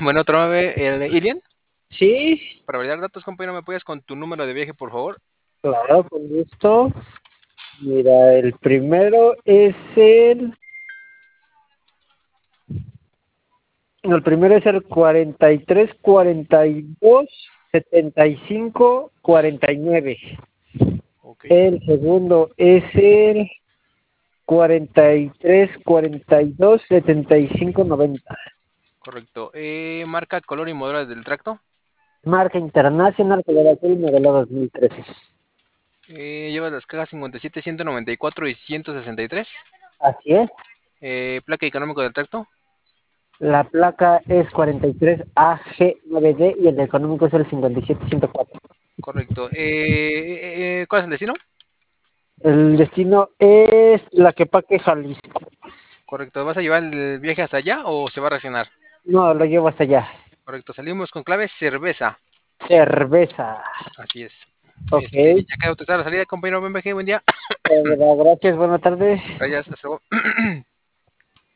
Bueno, otra vez, Ilian. Sí, Para validar datos, compañero, ¿me apoyas con tu número de viaje, por favor? claro, con gusto. Mira, el primero es el 43, 42, 75, 49. Ok, El segundo es el 43, 42, 75, 90. correcto. Marca, color y modelo del tracto. Marca Internacional, Federación Modelo 2013. Lleva las cajas 57, 194 y 163. Así es. Placa económico del tracto. La placa es 43AG9D y el económico es el 57104. Correcto. ¿Cuál es el destino? El destino es la Quepaque, Jalisco. Correcto. ¿Vas a llevar el viaje hasta allá o se va a reaccionar? No, lo llevo hasta allá. Correcto. Salimos con clave cerveza. Cerveza. Así es. Ok. Ya quedó autorizada la salida, compañero. Buen viaje, buen día. Gracias, buenas tardes. Gracias. Hasta luego.